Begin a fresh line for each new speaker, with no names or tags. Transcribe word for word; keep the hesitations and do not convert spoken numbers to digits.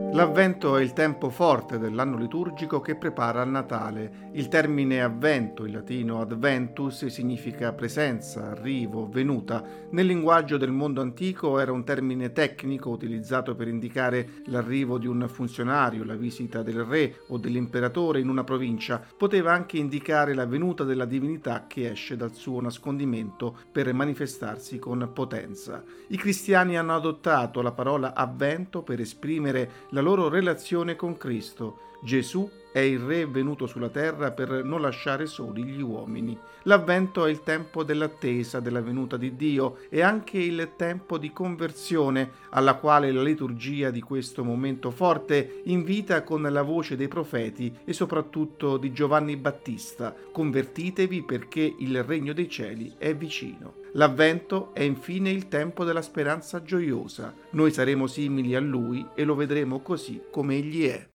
L'Avvento è il tempo forte dell'anno liturgico che prepara al Natale. Il termine Avvento, in latino Adventus, significa presenza, arrivo, venuta. Nel linguaggio del mondo antico era un termine tecnico utilizzato per indicare l'arrivo di un funzionario, la visita del re o dell'imperatore in una provincia. Poteva anche indicare la venuta della divinità che esce dal suo nascondimento per manifestarsi con potenza. I cristiani hanno adottato la parola Avvento per esprimere la loro relazione con Cristo. Gesù è il Re venuto sulla terra per non lasciare soli gli uomini. L'Avvento è il tempo dell'attesa della venuta di Dio e anche il tempo di conversione alla quale la liturgia di questo momento forte invita con la voce dei profeti e soprattutto di Giovanni Battista: convertitevi perché il regno dei cieli è vicino. L'Avvento è infine il tempo della speranza gioiosa. Noi saremo simili a Lui e lo vedremo così come Egli è.